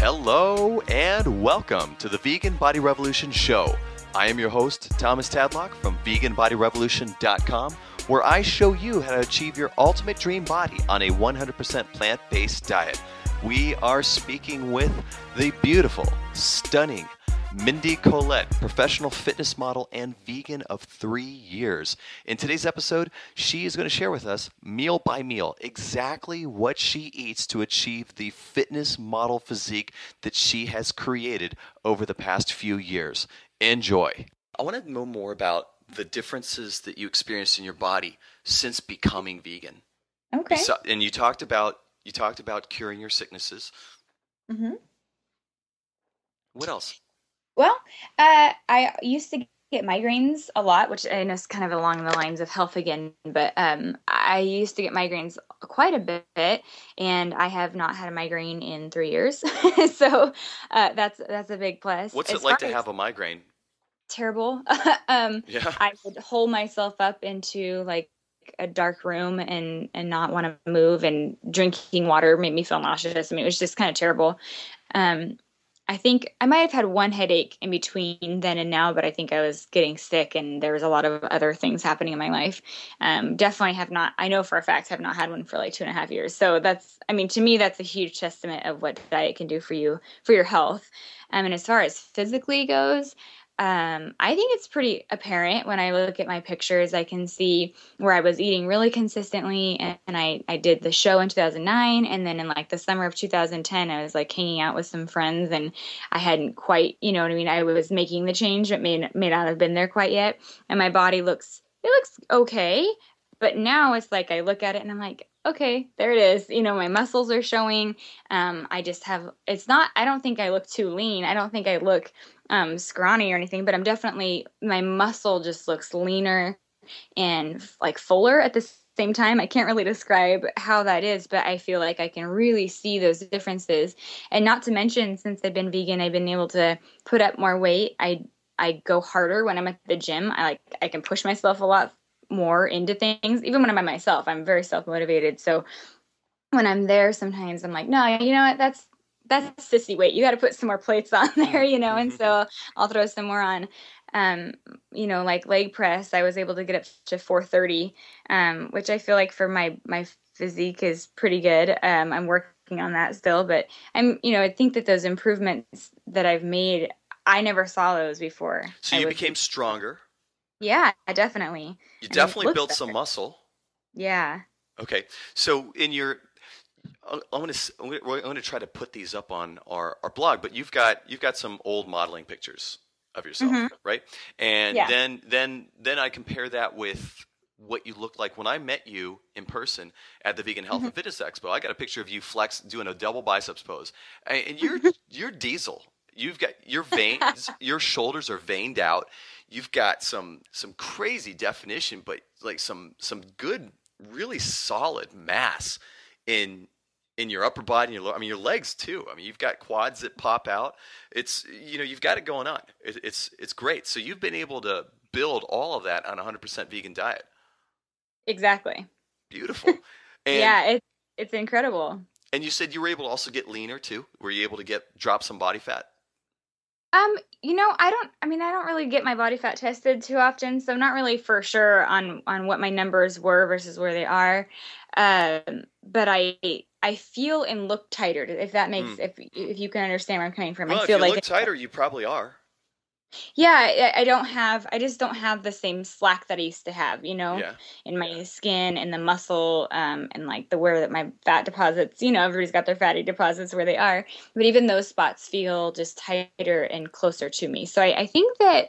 Hello and welcome to the Vegan Body Revolution Show. I am your host, Thomas Tadlock from VeganBodyRevolution.com, where I show you how to achieve your ultimate dream body on a 100% plant-based diet. We are speaking with the beautiful, stunning Mindy Collette, professional fitness model and vegan of 3 years. In today's episode, she is going to share with us, meal by meal, exactly what she eats to achieve the fitness model physique that she has created over the past few years. Enjoy. I want to know more about the differences that you experienced in your body since becoming vegan. Okay. And you talked about curing your sicknesses. Mm-hmm. What else? Well, I used to get migraines a lot, which I know is kind of along the lines of health again, but I used to get migraines quite a bit, and I have not had a migraine in 3 years. So that's a big plus. What's it like to have a migraine? Terrible. Yeah. I would hold myself up into like a dark room and not want to move, and drinking water made me feel nauseous. I mean, it was just kind of terrible. I think I might have had one headache in between then and now, but I think I was getting sick and there was a lot of other things happening in my life. Definitely have not, I know for a fact, have not had one for like 2.5 years. So to me, that's a huge testament of what diet can do for you, for your health. And as far as physically goes, I think it's pretty apparent when I look at my pictures. I can see where I was eating really consistently, and I did the show in 2009, and then in like the summer of 2010, I was like hanging out with some friends, and I hadn't quite, you know what I mean? I was making the change, but may not have been there quite yet, and my body looks okay, but now it's like I look at it and I'm like, okay, there it is. You know, my muscles are showing. I don't think I look too lean. I don't think I look scrawny or anything, but my muscle just looks leaner and like fuller at the same time. I can't really describe how that is, but I feel like I can really see those differences. And not to mention, since I've been vegan, I've been able to put up more weight. I go harder when I'm at the gym. I can push myself a lot more into things, even when I'm by myself. I'm very self-motivated. So when I'm there, sometimes I'm like, no, you know what? That's sissy weight. You got to put some more plates on there, you know? And so I'll throw some more on. Like leg press, I was able to get up to 430, which I feel like for my physique is pretty good. I'm working on that still, but I think that those improvements that I've made, I never saw those before. So you became stronger. Yeah, definitely. You definitely built some muscle. Yeah. Okay. So I'm going to try to put these up on our blog, but you've got some old modeling pictures of yourself, right? And then I compare that with what you looked like when I met you in person at the Vegan Health and Fitness Expo. I got a picture of you doing a double biceps pose, and you're diesel. You've got your veins, your shoulders are veined out. You've got some crazy definition, but like some good, really solid mass in your upper body and your legs too. I mean, you've got quads that pop out. It's, you've got it going on. It's great. So you've been able to build all of that on a 100% vegan diet. Exactly. Beautiful. And, yeah, it's incredible. And you said you were able to also get leaner too. Were you able to drop some body fat? I don't really get my body fat tested too often, so I'm not really for sure on what my numbers were versus where they are. But I feel and look tighter, if that makes, if you can understand where I'm coming from. Well, I feel if you like look tighter, you probably are. Yeah, I just don't have the same slack that I used to have, in my skin and the muscle, and like where that my fat deposits, everybody's got their fatty deposits where they are, but even those spots feel just tighter and closer to me. So I think that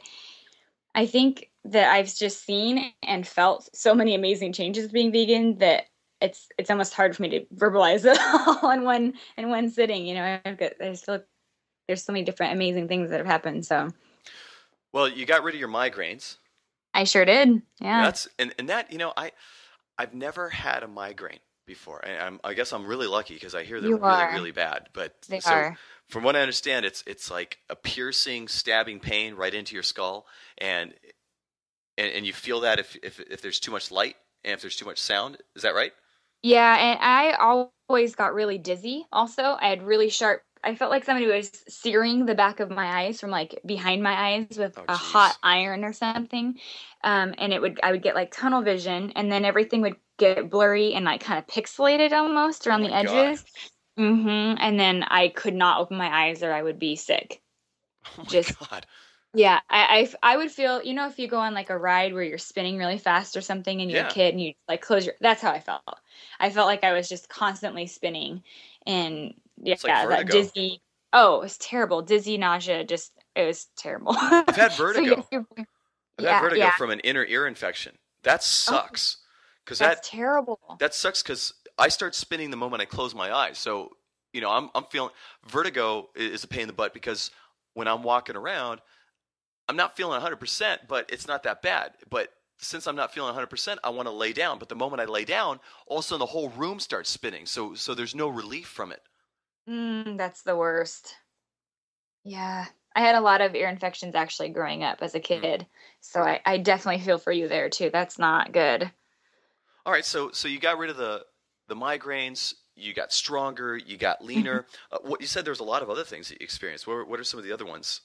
I've just seen and felt so many amazing changes being vegan that it's almost hard for me to verbalize it all in one sitting. There's so many different amazing things that have happened. So. Well, you got rid of your migraines. I sure did. Yeah. I've never had a migraine before. I guess I'm really lucky because I hear they're You really, are. really bad. But They are. From what I understand, it's like a piercing, stabbing pain right into your skull, and you feel that if there's too much light and if there's too much sound. Is that right? Yeah, and I always got really dizzy also. I had really sharp I felt like somebody was searing the back of my eyes from like behind my eyes with a hot iron or something. And I would get like tunnel vision, and then everything would get blurry and like kind of pixelated almost around the edges. And then I could not open my eyes or I would be sick. Oh my God. Yeah, I would feel, if you go on like a ride where you're spinning really fast or something and you're a kid and you like that's how I felt. I felt like I was just constantly spinning, and it's like that dizzy. Oh, it was terrible. Dizzy, nausea, it was terrible. I've had vertigo. I've had vertigo from an inner ear infection. That sucks. That's terrible. That sucks because I start spinning the moment I close my eyes. So, I'm feeling vertigo is a pain in the butt because when I'm walking around, I'm not feeling 100%, but it's not that bad. But since I'm not feeling 100%, I want to lay down. But the moment I lay down, all of a sudden the whole room starts spinning. So there's no relief from it. That's the worst. Yeah. I had a lot of ear infections actually growing up as a kid. So I definitely feel for you there too. That's not good. All right. So you got rid of the migraines. You got stronger. You got leaner. What you said, there's a lot of other things that you experienced. What are some of the other ones?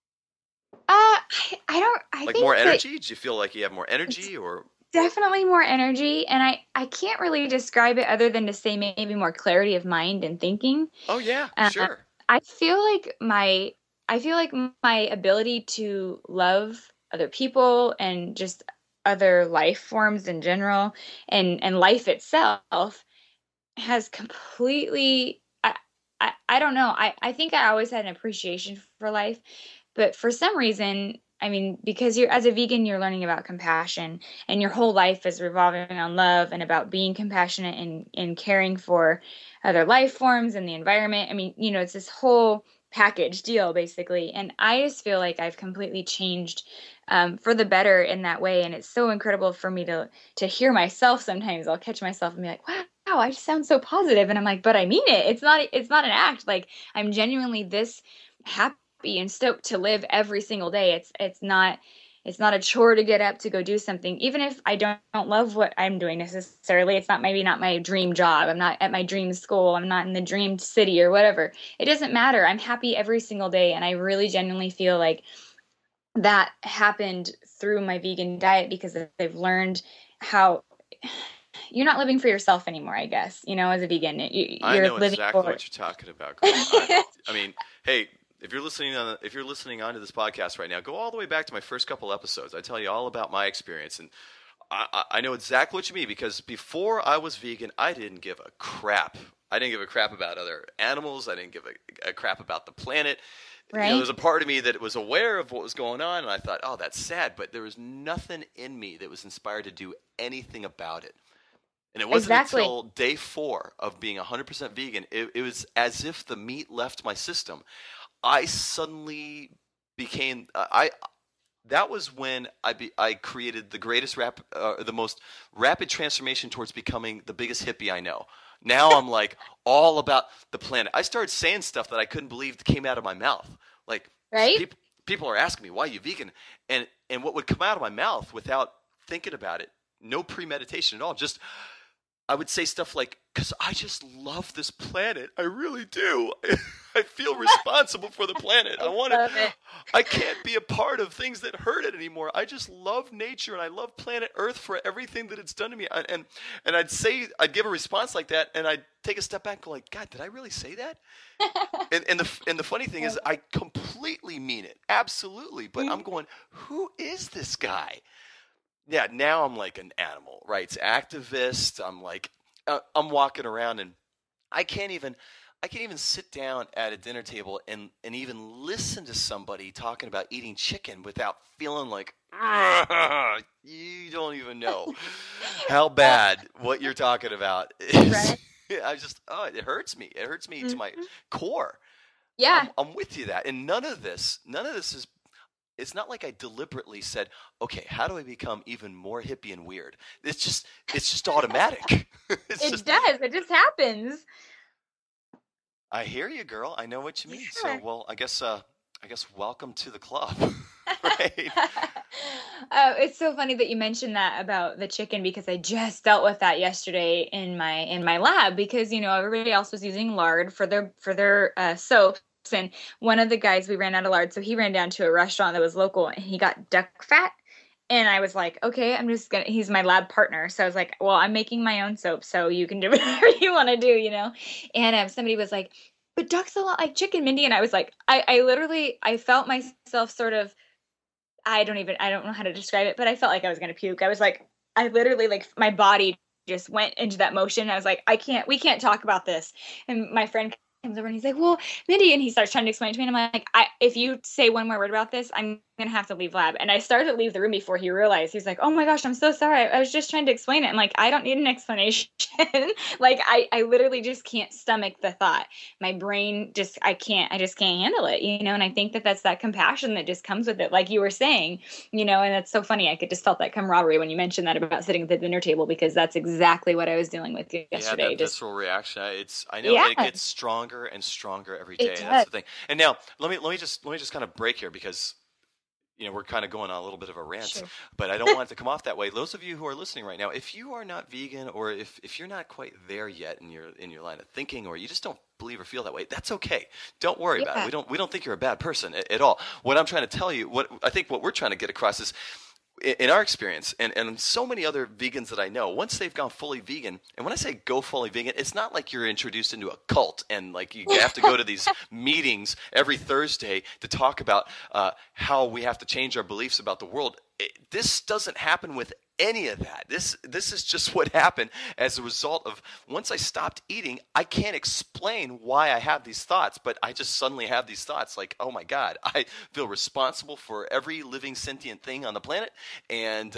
I think more energy? Did you feel like you have more energy, or definitely more energy? And I can't really describe it other than to say maybe more clarity of mind and thinking. Oh yeah, sure. I feel like my ability to love other people and just other life forms in general and life itself has completely. I don't know. I think I always had an appreciation for life. But for some reason, I mean, because as a vegan, you're learning about compassion, and your whole life is revolving on love and about being compassionate and caring for other life forms and the environment. I mean, it's this whole package deal, basically. And I just feel like I've completely changed for the better in that way. And it's so incredible for me to hear myself. Sometimes I'll catch myself and be like, wow, I just sound so positive. And I'm like, but I mean it. It's not an act. Like, I'm genuinely this happy and stoked to live every single day. It's not a chore to get up to go do something, even if I don't love what I'm doing necessarily. It's maybe not my dream job. I'm not at my dream school. I'm not in the dream city or whatever. It doesn't matter. I'm happy every single day, and I really genuinely feel like that happened through my vegan diet because I've learned how you're not living for yourself anymore, I guess. As a vegan, I know exactly what you're talking about. I mean, hey. If you're listening onto this podcast right now, go all the way back to my first couple episodes. I tell you all about my experience, and I know exactly what you mean, because before I was vegan, I didn't give a crap. I didn't give a crap about other animals. I didn't give a crap about the planet. Right. There was a part of me that was aware of what was going on, and I thought, oh, that's sad. But there was nothing in me that was inspired to do anything about it. And it wasn't until day 4 of being 100% vegan, it was as if the meat left my system. I suddenly became that was when I created the most rapid transformation towards becoming the biggest hippie I know. Now I'm like all about the planet. I started saying stuff that I couldn't believe came out of my mouth. Like, right? People are asking me, why are you vegan? And what would come out of my mouth without thinking about it, no premeditation at all, just I would say stuff like, because I just love this planet. I really do. I feel responsible for the planet. I can't be a part of things that hurt it anymore. I just love nature, and I love planet Earth for everything that it's done to me. And I'd give a response like that, and I'd take a step back and go like, God, did I really say that? and the funny thing is, I completely mean it. Absolutely. But I'm going, who is this guy? Yeah, now I'm like an animal rights activist. I'm like, I'm walking around, and I can't even sit down at a dinner table and even listen to somebody talking about eating chicken without feeling like, you don't even know how bad what you're talking about is. Right. It hurts me. It hurts me to my core. Yeah. I'm with you that. And none of this is. It's not like I deliberately said, okay, how do I become even more hippie and weird? It's just automatic. It just happens. I hear you, girl. I know what you mean. Sure. So, well, I guess welcome to the club. Right. It's so funny that you mentioned that about the chicken because I just dealt with that yesterday in my lab because everybody else was using lard for their soaps, and one of the guys, we ran out of lard, so he ran down to a restaurant that was local and he got duck fat. And I was like, okay, he's my lab partner. So I was like, well, I'm making my own soap, so you can do whatever you want to do. And somebody was like, but duck's a lot like chicken, Mindy. And I was like, I literally, I felt myself sort of, I don't know how to describe it, but I felt like I was going to puke. I was like, I literally, like, my body just went into that motion. I was like, we can't talk about this. And my friend comes over and he's like, well, Mindy, and he starts trying to explain to me. And I'm like, if you say one more word about this, I'm going to have to leave lab. And I started to leave the room before he realized. He's like, oh my gosh, I'm so sorry. I was just trying to explain it. I'm like, I don't need an explanation. Like, I literally just can't stomach the thought. My brain I just can't handle it, and I think that's that compassion that just comes with it. Like you were saying, and that's so funny. I could just felt that camaraderie when you mentioned that about sitting at the dinner table, because that's exactly what I was dealing with yesterday. Yeah, that visceral reaction. I know it gets stronger and stronger every day. That's the thing. And now let me just kind of break here because we're kind of going on a little bit of a rant, sure, but I don't want it to come off that way. Those of you who are listening right now, if you are not vegan, or if you're not quite there yet in your line of thinking, or you just don't believe or feel that way, that's okay. Don't worry about it. We don't think you're a bad person at all. What I'm trying to tell you, what we're trying to get across is, in our experience, and so many other vegans that I know, once they've gone fully vegan, and when I say go fully vegan, it's not like you're introduced into a cult and like you have to go to these meetings every Thursday to talk about how we have to change our beliefs about the world. This doesn't happen with any of that. This is just what happened as a result of, once I stopped eating, I can't explain why I have these thoughts, but I just suddenly have these thoughts like, oh my God, I feel responsible for every living sentient thing on the planet, and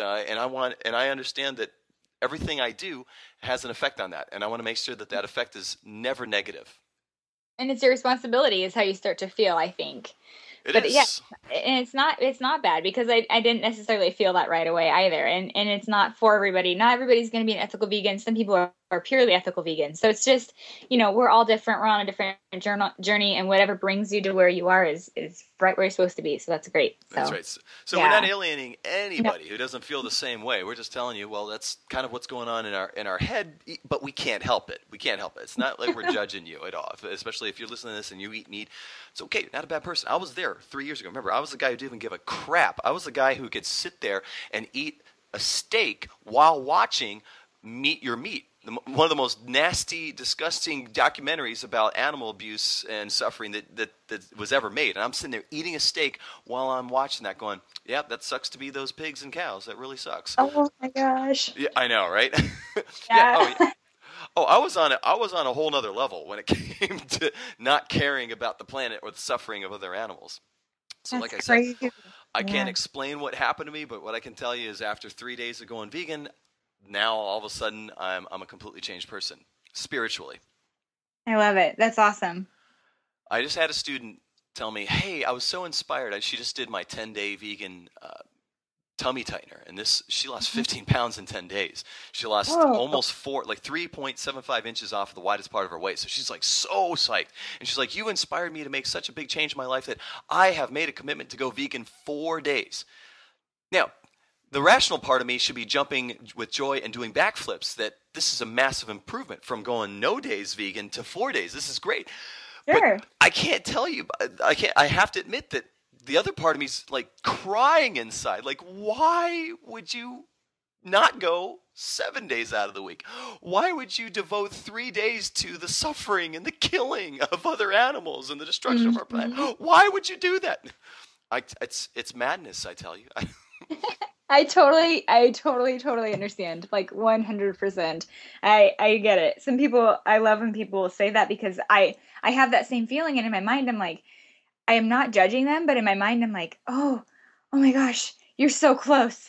I understand that everything I do has an effect on that, and I want to make sure that effect is never negative. And it's your responsibility is how you start to feel, I think. It is. Yeah, and it's not bad, because I didn't necessarily feel that right away either, and it's not for everybody. Not everybody's going to be an ethical vegan. Some people are purely ethical vegans. So it's just, we're all different. We're on a different journey, and whatever brings you to where you are is right where you're supposed to be. So that's great. That's right. So yeah, we're not alienating anybody who doesn't feel the same way. We're just telling you, well, that's kind of what's going on in our head, but we can't help it. It's not like we're judging you at all, especially if you're listening to this and you eat meat. It's okay. You're not a bad person. I was there 3 years ago. Remember, I was the guy who didn't give a crap. I was the guy who could sit there and eat a steak while watching Meat Your Meat, one of the most nasty, disgusting documentaries about animal abuse and suffering that was ever made. And I'm sitting there eating a steak while I'm watching that, going, yeah, that sucks to be those pigs and cows. That really sucks. Oh my gosh. Yeah, I know, right? Yeah. I was on a whole nother level when it came to not caring about the planet or the suffering of other animals. So That's like I said, crazy. I can't explain what happened to me, but what I can tell you is after 3 days of going vegan, now all of a sudden I'm a completely changed person, spiritually. I love it. That's awesome. I just had a student tell me, hey, I was so inspired. She just did my 10-day vegan tummy tightener, and she lost 15 pounds in 10 days. She lost almost 3.75 inches off the widest part of her waist. So she's like so psyched. And she's like, you inspired me to make such a big change in my life that I have made a commitment to go vegan 4 days. Now, the rational part of me should be jumping with joy and doing backflips that this is a massive improvement from going no days vegan to 4 days. This is great. Sure. But I can't tell you, I have to admit that the other part of me is like crying inside. Like, why would you not go 7 days out of the week? Why would you devote 3 days to the suffering and the killing of other animals and the destruction of our planet? Why would you do that? It's madness, I tell you. I totally understand. Like 100%. I get it. Some people, I love when people say that, because I have that same feeling, and in my mind I'm like, I am not judging them, but in my mind I'm like, oh my gosh, you're so close.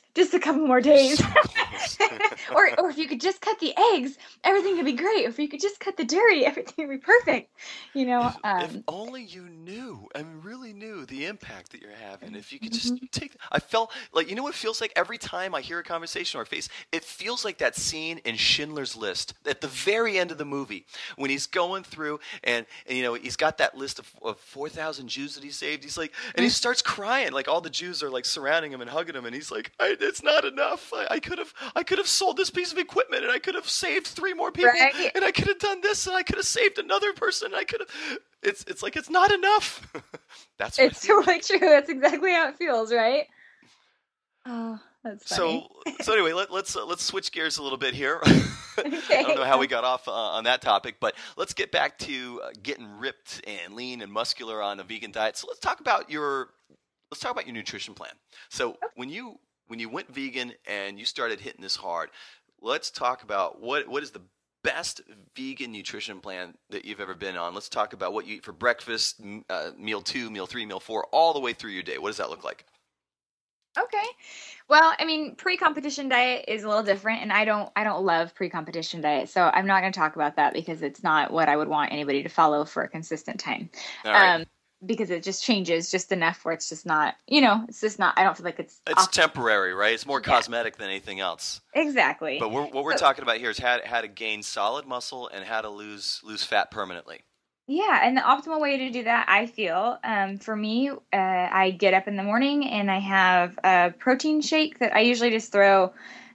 just a couple more days. So close. or if you could just cut the eggs, everything would be great. Or if you could just cut the dairy, everything would be perfect. If only you knew, I mean, really knew the impact that you're having. If you could just take, I felt like, you know what it feels like every time I hear a conversation or a face, it feels like that scene in Schindler's List at the very end of the movie when he's going through and he's got that list of 4,000 Jews that he saved. He's like, and he starts crying, like all the Jews are like surrounding him and hugging him, and he's like, it's not enough. I could have sold this piece of equipment, and I could have saved 3 more people, right? and I could have done this, and I could have saved another person, and I could have. It's like it's not enough. That's what it's totally true. That's exactly how it feels, right? Oh, that's funny. So anyway, let's switch gears a little bit here. Okay. I don't know how we got off on that topic, but let's get back to getting ripped and lean and muscular on a vegan diet. So let's talk about your nutrition plan. So when you went vegan and you started hitting this hard, let's talk about what is the best vegan nutrition plan that you've ever been on. Let's talk about what you eat for breakfast, meal 2, meal 3, meal 4, all the way through your day. What does that look like? Okay. Well, I mean, pre-competition diet is a little different, and I don't love pre-competition diet, so I'm not going to talk about that because it's not what I would want anybody to follow for a consistent time. All right. Because it just changes just enough where it's just not, it's just not, I don't feel like it's temporary, right? It's more cosmetic than anything else. Exactly. But what we're talking about here is how to gain solid muscle and how to lose fat permanently. Yeah, and the optimal way to do that, I feel, for me, I get up in the morning and I have a protein shake that I usually just throw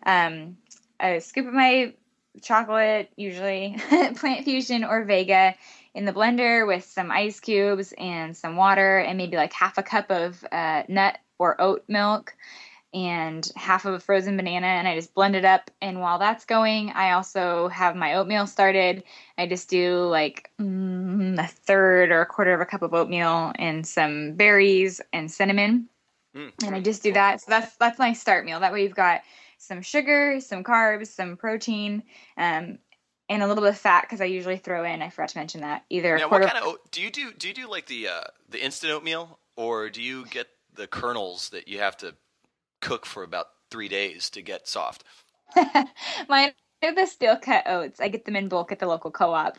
a scoop of my chocolate, usually Plant Fusion or Vega, in the blender with some ice cubes and some water and maybe like half a cup of nut or oat milk and half of a frozen banana, and I just blend it up. And while that's going, I also have my oatmeal started. I just do like a third or a quarter of a cup of oatmeal and some berries and cinnamon. And I just do that. So that's my start meal. That way you've got some sugar, some carbs, some protein, and a little bit of fat because I usually throw in, I forgot to mention that, either now, what kind of do you do like the instant oatmeal, or do you get the kernels that you have to cook for about 3 days to get soft? Mine are the steel cut oats. I get them in bulk at the local co-op.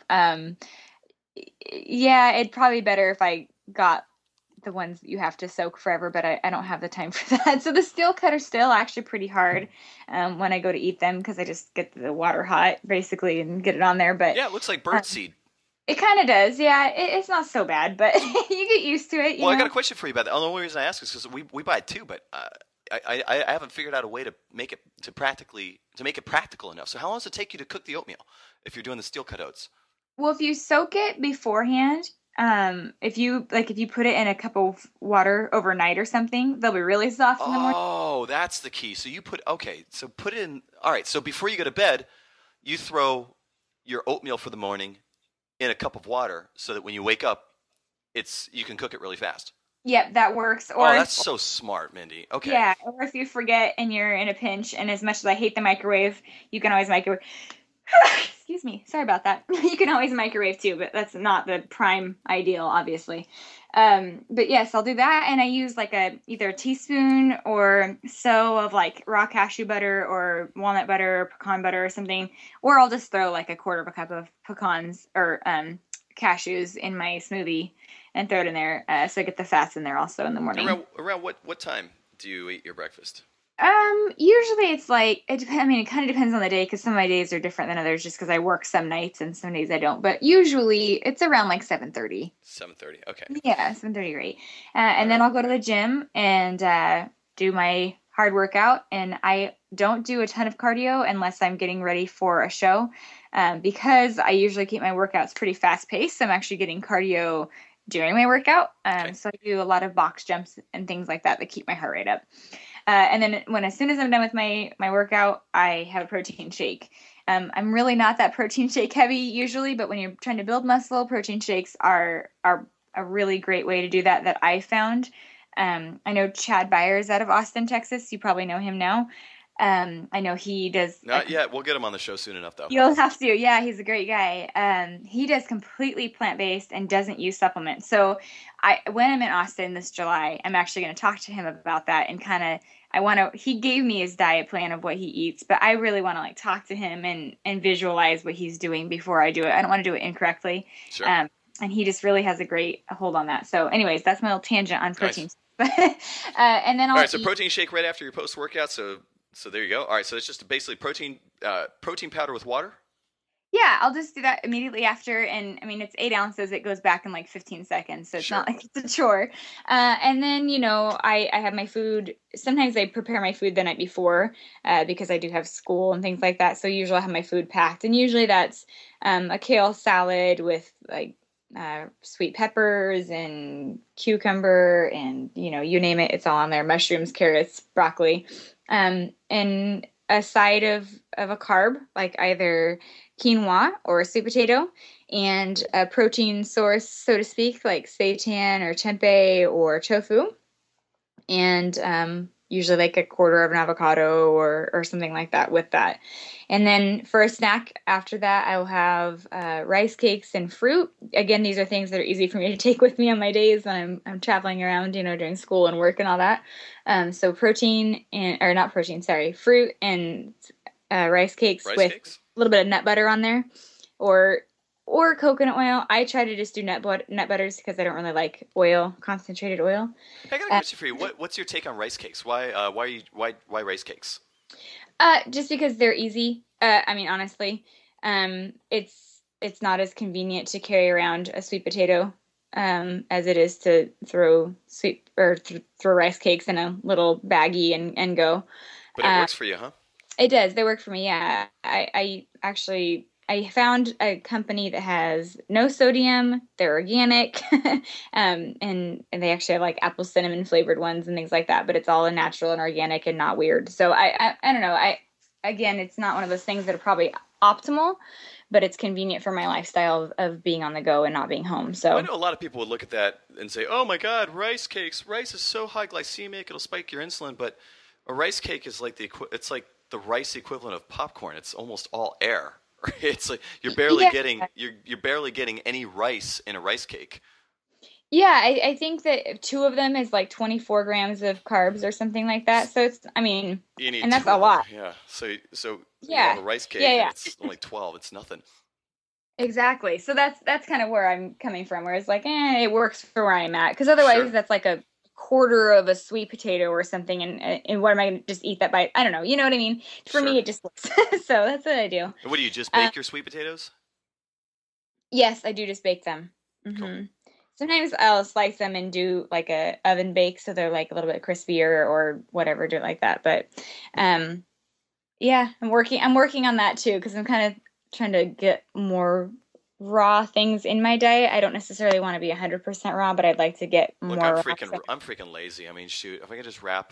Yeah, it'd probably be better if I got the ones that you have to soak forever, but I don't have the time for that. So the steel cut are still actually pretty hard when I go to eat them because I just get the water hot basically and get it on there. But yeah, it looks like birdseed. It kind of does. Yeah, it's not so bad, but you get used to it. Well, I got a question for you about that. The only reason I ask is because we buy it too, but I haven't figured out a way to make it practical enough. So how long does it take you to cook the oatmeal if you're doing the steel cut oats? Well, if you soak it beforehand, if you put it in a cup of water overnight or something, they'll be really soft in the morning. Oh, that's the key. So so put it in. All right. So before you go to bed, you throw your oatmeal for the morning in a cup of water so that when you wake up, you can cook it really fast. Yep, that works. Or that's so smart, Mindy. Okay. Yeah, or if you forget and you're in a pinch, and as much as I hate the microwave, you can always microwave. Excuse me. Sorry about that. You can always microwave too, but that's not the prime ideal, obviously. But yes, I'll do that, and I use like either a teaspoon or so of like raw cashew butter or walnut butter or pecan butter or something, or I'll just throw like a quarter of a cup of pecans or cashews in my smoothie and throw it in there, so I get the fats in there also in the morning. Around what time do you eat your breakfast? Usually it's like, it depends. I mean, it kind of depends on the day because some of my days are different than others just because I work some nights and some days I don't. But usually it's around like 7:30. 7:30. Okay. Yeah, 7:30, great. And then I'll go to the gym and do my hard workout. And I don't do a ton of cardio unless I'm getting ready for a show, because I usually keep my workouts pretty fast paced. So I'm actually getting cardio during my workout. Okay. So I do a lot of box jumps and things like that keep my heart rate up. And then as soon as I'm done with my workout, I have a protein shake. I'm really not that protein shake heavy usually, but when you're trying to build muscle, protein shakes are a really great way to do that I found. I know Chad Byers out of Austin, Texas. You probably know him now. I know he does. Not yet. We'll get him on the show soon enough, though. You'll have to. Yeah, he's a great guy. He does completely plant-based and doesn't use supplements. So when I'm in Austin this July, I'm actually going to talk to him about that and kind of he gave me his diet plan of what he eats, but I really want to like talk to him and visualize what he's doing before I do it. I don't want to do it incorrectly. Sure. And he just really has a great hold on that. So anyways, that's my little tangent on protein. Nice. And then all right, so protein shake right after your post-workout. So there you go. All right, so it's just basically protein powder with water? Yeah, I'll just do that immediately after. And I mean, it's 8 ounces. It goes back in like 15 seconds. So it's not like it's a chore. And then, I have my food. Sometimes I prepare my food the night before because I do have school and things like that. So usually I have my food packed. And usually that's a kale salad with like sweet peppers and cucumber and, you name it. It's all on there. Mushrooms, carrots, broccoli. And a side of a carb, like either quinoa or a sweet potato, and a protein source, so to speak, like seitan or tempeh or tofu, and usually like a quarter of an avocado or something like that with that. And then for a snack after that, I will have rice cakes and fruit. Again, these are things that are easy for me to take with me on my days when I'm traveling around, during school and work and all that. So fruit and rice cakes with a little bit of nut butter on there, or coconut oil. I try to just do nut butters because I don't really like concentrated oil. I got a question for you. What's your take on rice cakes? Why rice cakes? Just because they're easy. I mean, honestly, it's not as convenient to carry around a sweet potato as it is to throw throw rice cakes in a little baggie and go. But it works for you, huh? It does. They work for me. Yeah. I found a company that has no sodium. They're organic, and they actually have like apple cinnamon flavored ones and things like that. But it's all natural and organic and not weird. So I don't know. Again, it's not one of those things that are probably optimal, but it's convenient for my lifestyle of being on the go and not being home. So I know a lot of people would look at that and say, "Oh my God, rice cakes! Rice is so high glycemic; it'll spike your insulin." But a rice cake is like it's like the rice equivalent of popcorn. It's almost all air. It's like you're barely getting any rice in a rice cake. Yeah, I think that 2 of them is like 24 grams of carbs or something like that. So it's, I mean, and that's a lot. Yeah. So yeah. You have a rice cake. Yeah. It's only 12. It's nothing. Exactly. So that's kind of where I'm coming from. Where it's like, it works for where I'm at. Because otherwise, that's like a quarter of a sweet potato or something, and what am I going to just eat that by? I don't know. You know what I mean? For me, it just looks. So that's what I do. And what do you just bake your sweet potatoes? Yes, I do just bake them. Mm-hmm. Cool. Sometimes I'll slice them and do like a oven bake, so they're like a little bit crispier or whatever, do it like that. But yeah, I'm working on that too because I'm kind of trying to get more raw things in my diet. I don't necessarily want to be 100% raw, but I'd like to get more. I'm freaking lazy. I mean, shoot, if I could just wrap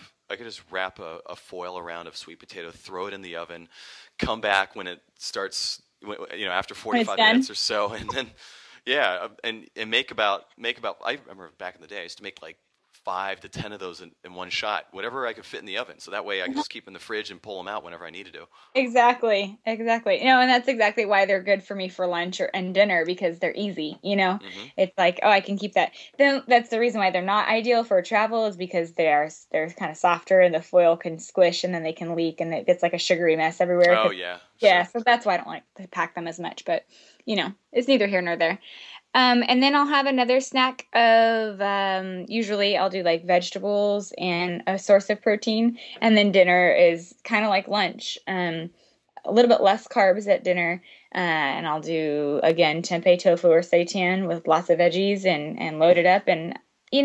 a foil around of sweet potato, throw it in the oven, come back when it starts, after 45 minutes or so, and then and make about. I remember back in the day, I used to make like 5 to 10 of those in one shot, whatever I could fit in the oven. So that way I can just keep in the fridge and pull them out whenever I need to do. Exactly. And that's exactly why they're good for me for lunch and dinner, because they're easy, Mm-hmm. It's like, I can keep that. Then that's the reason why they're not ideal for travel, is because they're kind of softer and the foil can squish and then they can leak and it gets like a sugary mess everywhere. Oh yeah. Yeah. Sure. So that's why I don't like to pack them as much, but it's neither here nor there. And then I'll have another snack of, usually I'll do like vegetables and a source of protein. And then dinner is kind of like lunch, a little bit less carbs at dinner. And I'll do, again, tempeh tofu or seitan with lots of veggies and load it up. And,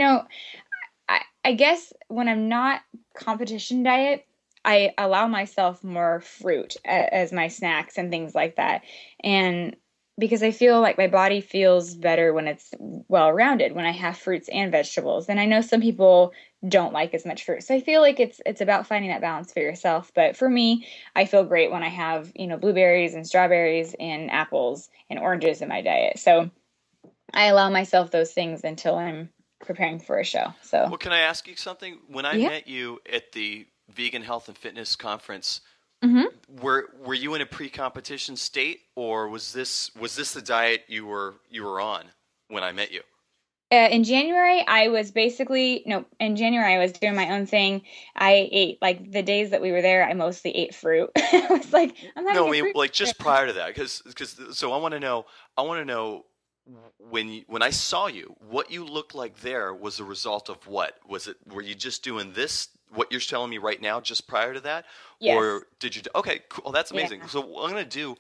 I guess when I'm not competition diet, I allow myself more fruit as my snacks and things like that. And because I feel like my body feels better when it's well-rounded, when I have fruits and vegetables. And I know some people don't like as much fruit. So I feel like it's about finding that balance for yourself. But for me, I feel great when I have, blueberries and strawberries and apples and oranges in my diet. So I allow myself those things until I'm preparing for a show. So, well, can I ask you something? When I met you at the Vegan Health and Fitness Conference, mm-hmm. Were you in a pre-competition state, or was this the diet you were on when I met you? In January, I was basically, no, in January, I was doing my own thing. I ate, like, the days that we were there, I mostly ate fruit. I was like, I'm No, having I a mean fruit. like just prior to that, because so I want to know when I saw you, what you looked like there was a result of what? Was it were you just doing this what you're telling me right now just prior to that, Yes. or did you? Okay, cool. That's Yeah. amazing. So what I'm gonna do,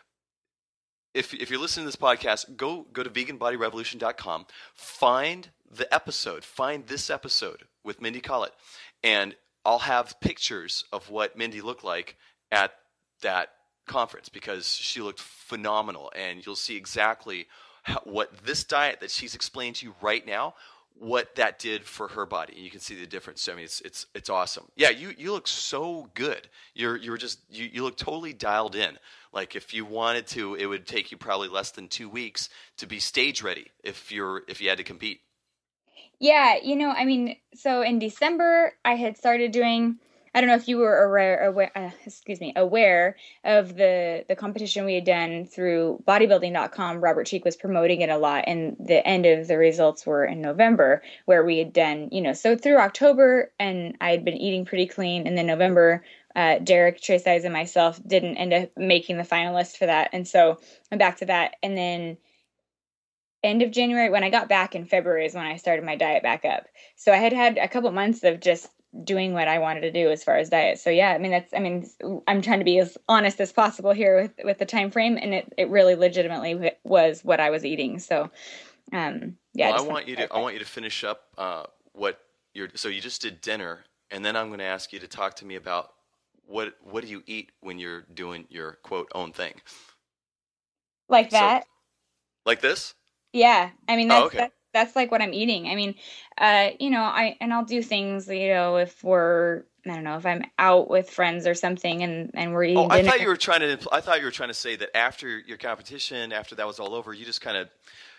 if you're listening to this podcast, go to veganbodyrevolution.com, find the episode, find this episode with Mindy Collett, and I'll have pictures of what Mindy looked like at that conference because she looked phenomenal, and you'll see exactly what this diet that she's explained to you right now, what that did for her body. You can see the difference. I mean, it's awesome. Yeah, you look so good. You look totally dialed in. Like if you wanted to, it would take you probably less than 2 weeks to be stage ready if you had to compete. Yeah, I mean, so in December, I had started doing, I don't know if you were aware of the competition we had done through bodybuilding.com. Robert Cheek was promoting it a lot, and the end of the results were in November, where we had done, so through October, and I had been eating pretty clean, and then November, Derek, Trace Eyes, and myself didn't end up making the finalist for that, and so I'm back to that, and then end of January, when I got back in February is when I started my diet back up. So I had a couple months of just doing what I wanted to do as far as diet. So yeah, I'm trying to be as honest as possible here with the time frame, and it really legitimately was what I was eating. So yeah. Well, I want you to finish up so you just did dinner, and then I'm going to ask you to talk to me about what do you eat when you're doing your quote own thing. Like that. So, like this? Yeah, I mean okay. That's like what I'm eating. I mean, I'll do things, if we're, I don't know, if I'm out with friends or something and we're eating dinner. I thought you were trying to say that after your competition, after that was all over, you just kind of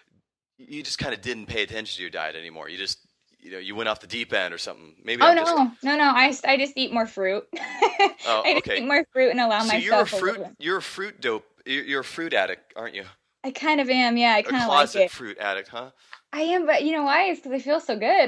didn't pay attention to your diet anymore. You just you went off the deep end or something. Maybe. Oh, no. I just eat more fruit. Oh, I just eat more fruit and allow myself. You're a fruit dope. You're a fruit addict, aren't you? I kind of am, yeah. I kind of like it. A closet fruit addict, huh? I am, but you know why? It's because I feel so good.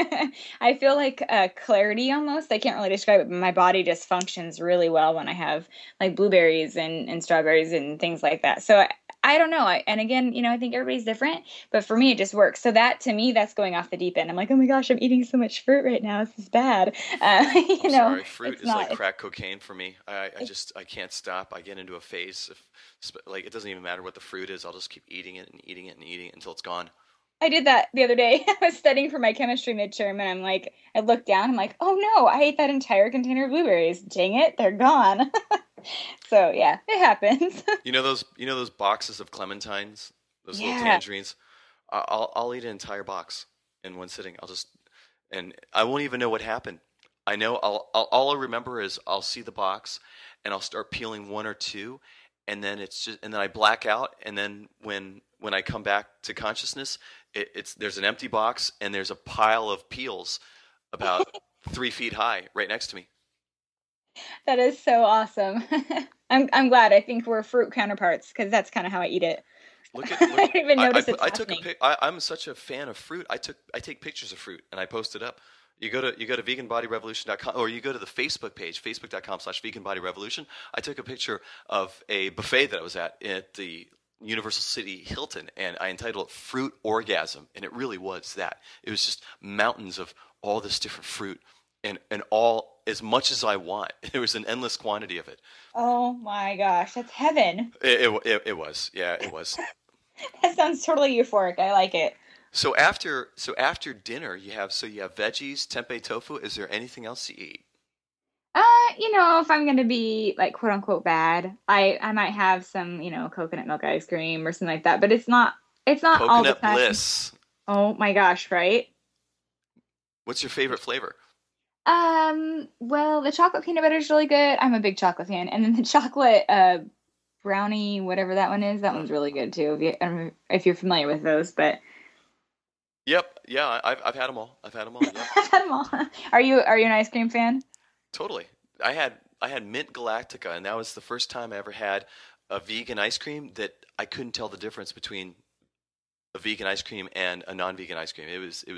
I feel like clarity almost. I can't really describe it, but my body just functions really well when I have like blueberries and strawberries and things like that. So I don't know. And again, I think everybody's different, but for me, it just works. So that, to me, that's going off the deep end. I'm like, oh my gosh, I'm eating so much fruit right now. This is bad. I'm sorry. Fruit is like crack cocaine for me. I can't stop. I get into a phase of, like, it doesn't even matter what the fruit is. I'll just keep eating it and eating it and eating it until it's gone. I did that the other day. I was studying for my chemistry midterm, and I'm like, I looked down. I'm like, oh no, I ate that entire container of blueberries. Dang it, they're gone. So yeah, it happens. You know those boxes of clementines, those little tangerines. I'll eat an entire box in one sitting. And I won't even know what happened. I know all I remember is I'll see the box, and I'll start peeling one or two, and then and then I black out, and then when I come back to consciousness, there's an empty box and there's a pile of peels about 3 feet high right next to me. That is so awesome. I'm glad. I think we're fruit counterparts because that's kind of how I eat it. Look, I didn't even notice it's happening. I'm such a fan of fruit. I take pictures of fruit and I post it up. You go to veganbodyrevolution.com, or you go to the Facebook page, facebook.com/veganbodyrevolution. I took a picture of a buffet that I was at the Universal City Hilton, and I entitled it Fruit Orgasm, and it really was that. It was just mountains of all this different fruit, and all as much as I want. There was an endless quantity of it. Oh my gosh, that's heaven. It was. Yeah, it was. That sounds totally euphoric. I like it. So after dinner, you have veggies, tempeh tofu. Is there anything else you eat? If I'm gonna be like quote unquote bad, I might have some, coconut milk ice cream or something like that. But it's not coconut all the time. Bliss. Oh my gosh, right? What's your favorite flavor? Well, the chocolate peanut butter is really good. I'm a big chocolate fan, and then the chocolate brownie, whatever that one is, that one's really good too. If you're familiar with those, but. Yep. Yeah, I've had them all. Yep. I've had them all. Are you an ice cream fan? Totally. I had Mint Galactica, and that was the first time I ever had a vegan ice cream that I couldn't tell the difference between a vegan ice cream and a non-vegan ice cream.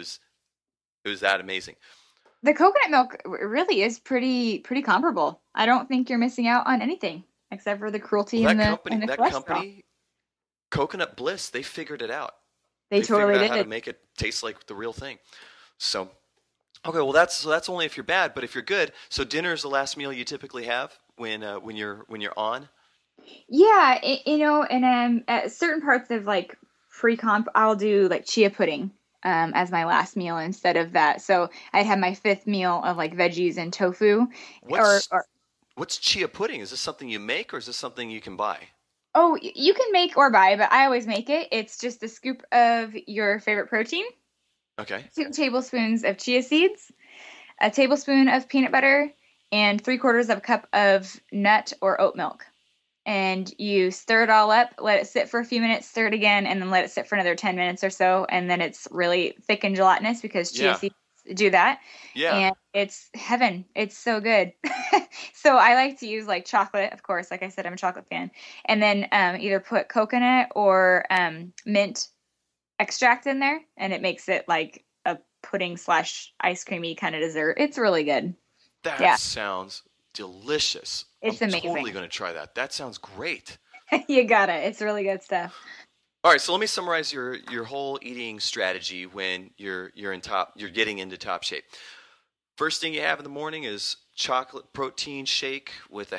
It was that amazing. The coconut milk really is pretty comparable. I don't think you're missing out on anything except for the cruelty Well, and that the company, that cholesterol. company, Coconut Bliss, they figured it out. They They figured totally out how to did. make it taste like the real thing. So, okay, well that's only if you're bad, but if you're good, so dinner is the last meal you typically have when you're on. Yeah, and at certain parts of like pre-comp, I'll do like chia pudding as my last meal instead of that. So I'd have my fifth meal of like veggies and tofu, or, What's or what's chia pudding? Is this something you make or is this something you can buy? oh, you can make or buy, but I always make it. It's just a scoop of your favorite protein, Okay. 2 tablespoons of chia seeds, a tablespoon of peanut butter, and 3/4 of a cup of nut or oat milk. And you stir it all up, let it sit for a few minutes, stir it again, and then let it sit for another 10 minutes or so. And then it's really thick and gelatinous because chia Yeah. seeds do that. Yeah. And it's heaven. It's so good. So I like to use like chocolate, of course. Like I said, I'm a chocolate fan. And then either put coconut or mint extract in there, and it makes it like a pudding slash ice creamy kind of dessert. It's really good. That Yeah, sounds delicious. it's I'm totally amazing. going to try that. That sounds great. You got it. It's really good stuff. All right, so let me summarize your whole eating strategy when you're getting into top shape. First thing you have in the morning is chocolate protein shake with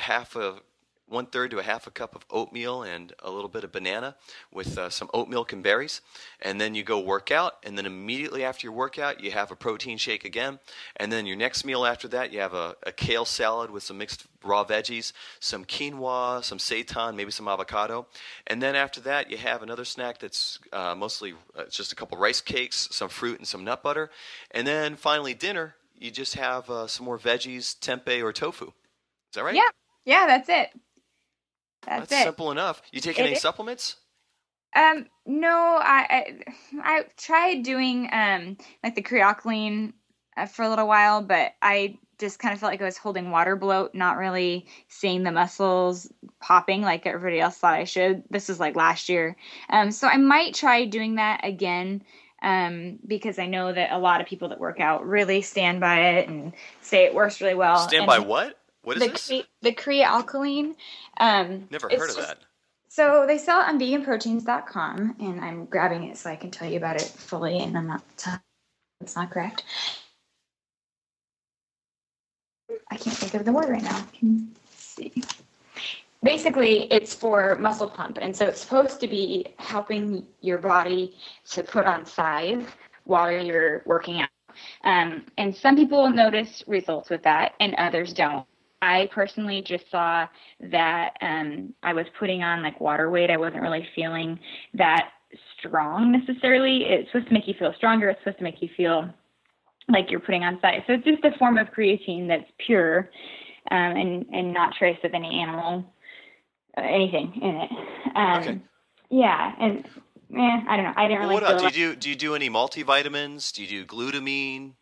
1/3 to a half a cup of oatmeal and a little bit of banana with some oat milk and berries. And then you go work out, and then immediately after your workout, you have a protein shake again. And then your next meal after that, you have a kale salad with some mixed raw veggies, some quinoa, some seitan, maybe some avocado. And then after that, you have another snack that's mostly just a couple rice cakes, some fruit, and some nut butter. And then finally, dinner, you just have some more veggies, tempeh or tofu. Is that right? Yeah. Yeah, that's it. That's That's it. simple enough. You taking It any is. supplements? No, I tried doing like the creocoline for a little while, but I just kind of felt like I was holding water bloat, not really seeing the muscles popping like everybody else thought I should. This is like last year. So I might try doing that again. Because I know that a lot of people that work out really stand by it and say it works really well. Stand by And what? What is this? the creocoline, Never heard it's of just that. so they sell it on veganproteins.com, and I'm grabbing it so I can tell you about it fully, and I'm not telling it's not correct. I can't think of the word right now. Let's see. Basically, it's for muscle pump, and so it's supposed to be helping your body to put on size while you're working out. And some people notice results with that, and others don't. I personally just saw that I was putting on like water weight. I wasn't really feeling that strong necessarily. It's supposed to make you feel stronger. It's supposed to make you feel like you're putting on size. So it's just a form of creatine that's pure and not traced with any animal anything in it. Okay. Yeah, and I don't know. I didn't Well, really what feel else? like. Do you do any multivitamins? Do you do glutamine?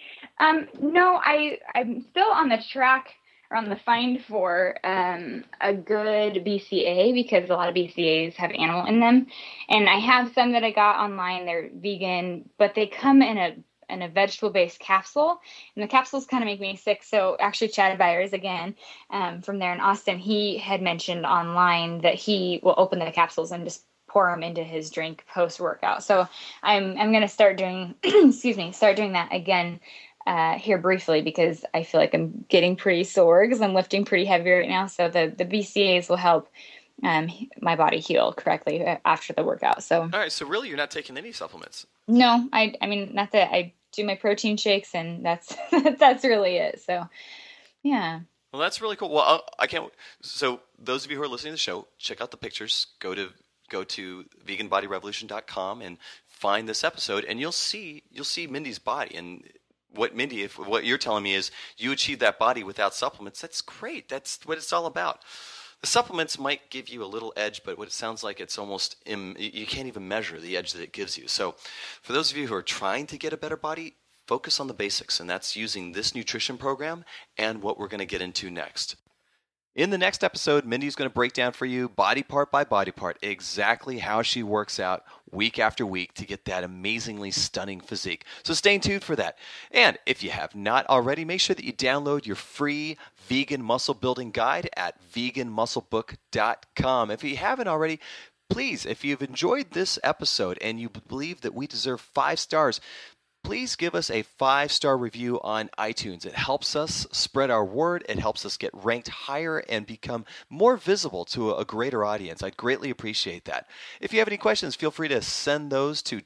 No, I'm still on the track or on the find for a good BCA because a lot of BCAs have animal in them, and I have some that I got online. They're vegan, but they come in a vegetable-based capsule, and the capsules kind of make me sick. So actually, Chad Byers again, from there in Austin, he had mentioned online that he will open the capsules and just pour them into his drink post-workout. So I'm going to start doing start doing that again here briefly because I feel like I'm getting pretty sore because I'm lifting pretty heavy right now. So the BCAs will help my body heal correctly after the workout. So All right. So really, you're not taking any supplements. no, I mean not that I do my protein shakes and that's that's really it. So yeah. Well, that's really cool. Well, I can't. So those of you who are listening to the show, check out the pictures. Go to veganbodyrevolution.com and find this episode, and you'll see Mindy's body. And if what you're telling me is you achieve that body without supplements, that's great. That's what it's all about. The supplements might give you a little edge, but what it sounds like it's almost you can't even measure the edge that it gives you. So, for those of you who are trying to get a better body, focus on the basics, and that's using this nutrition program and what we're going to get into next. In the next episode, Mindy's going to break down for you body part by body part exactly how she works out week after week to get that amazingly stunning physique. So stay tuned for that. And if you have not already, make sure that you download your free vegan muscle building guide at veganmusclebook.com. If you haven't already, please, if you've enjoyed this episode and you believe that we deserve 5 stars, please give us a 5-star review on iTunes. It helps us spread our word. It helps us get ranked higher and become more visible to a greater audience. I'd greatly appreciate that. If you have any questions, feel free to send those to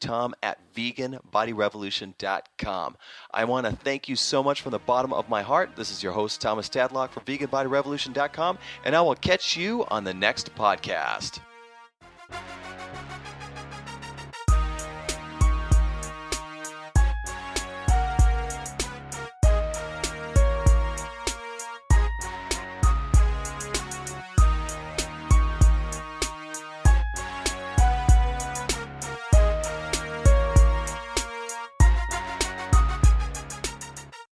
tom@veganbodyrevolution.com. I want to thank you so much from the bottom of my heart. This is your host, Thomas Tadlock from veganbodyrevolution.com, and I will catch you on the next podcast.